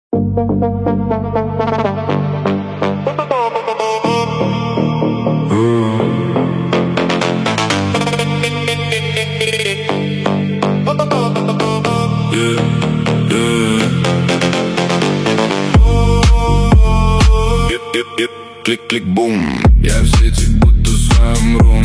Клик-клик-бум. Я в сети будто в своем рум.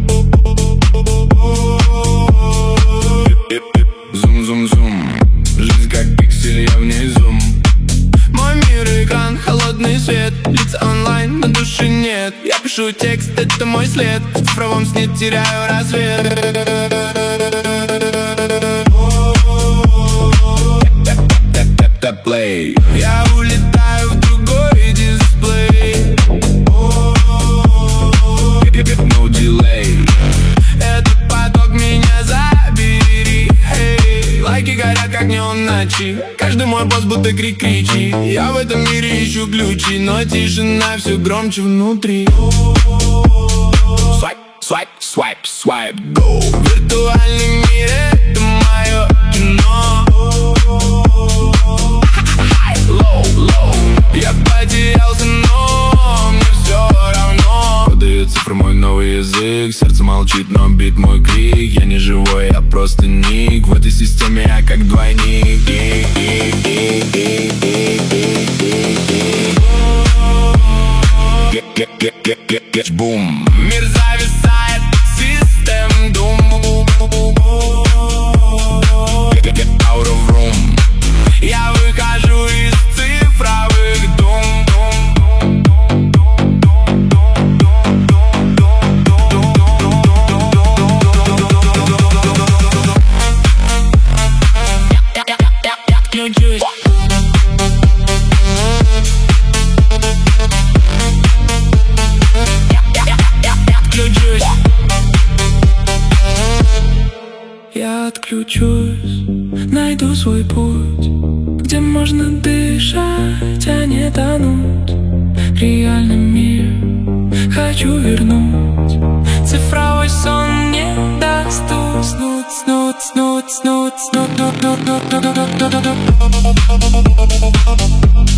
Зум-зум-зум. Жизнь как пиксель, я в ней зум. Мой мир экран, холодный свет. Лица онлайн, но души нет. Я пишу текст, это мой след. В цифровом сне теряю рассвет. Тап-тап-тап-плей. Я улетаю в другой дисплей. No delay. Этот поток меня забери. Hey. Лайки горят как неон ночи. Каждый мой пост будто крик кричи. Я в этом мире ищу ключи, но тишина все громче внутри. Свайп, свайп, свайп, свайп, go. В виртуальном мире это мое кино. Low, low. Я потерялся, но мне все равно. Подает цифры мой новый язык. Сердце молчит, но бит мой крик. Я не живой, я просто ник. В этой системе я как двойник. Бум. Мир зависает, систем дум. Get out of room. Я выхожу из цифровых дум. Я отключусь, найду свой путь, где можно дышать, а не тонуть. Реальный мир хочу вернуть. Цифровой сон не даст уснуть. Снуть, снуть, снуть, снуть, снуть, снуть, снуть, снуть, снуть, снуть.